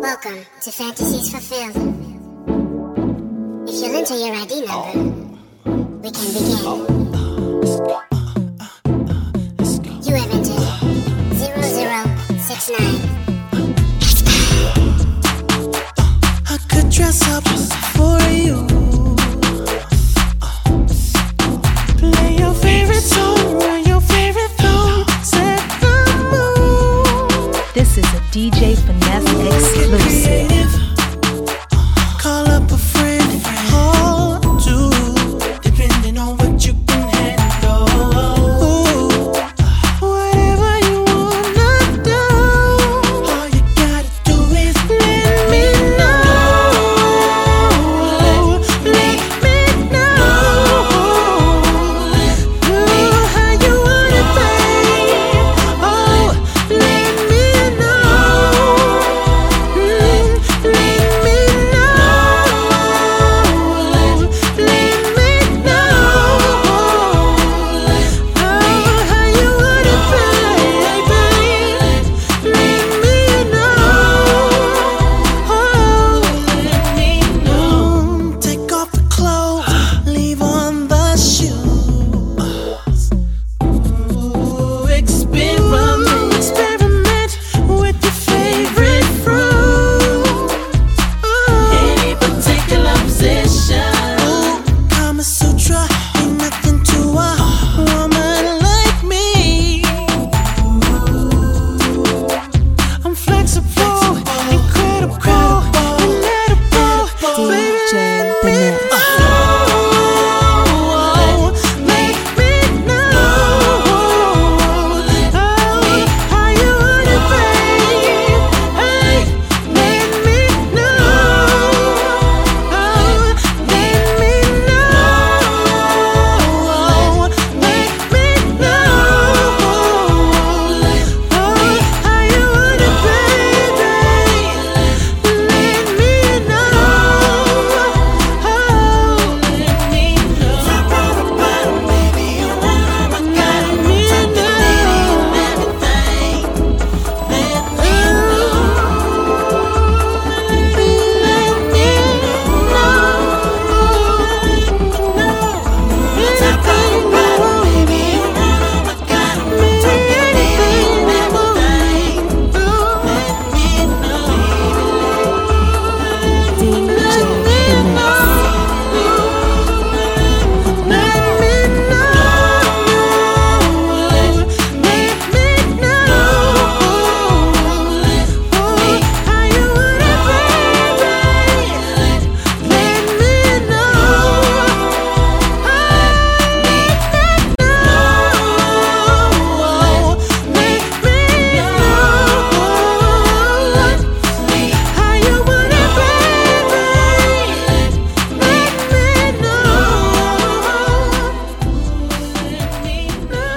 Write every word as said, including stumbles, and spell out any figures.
Welcome to Fantasies Fulfilled. If you'll enter your I D number, we can begin. You have entered zero zero six nine. I could dress up for you. Play your favorite song, run your favorite phone, set the mood. This is a D J Finesse exclusive.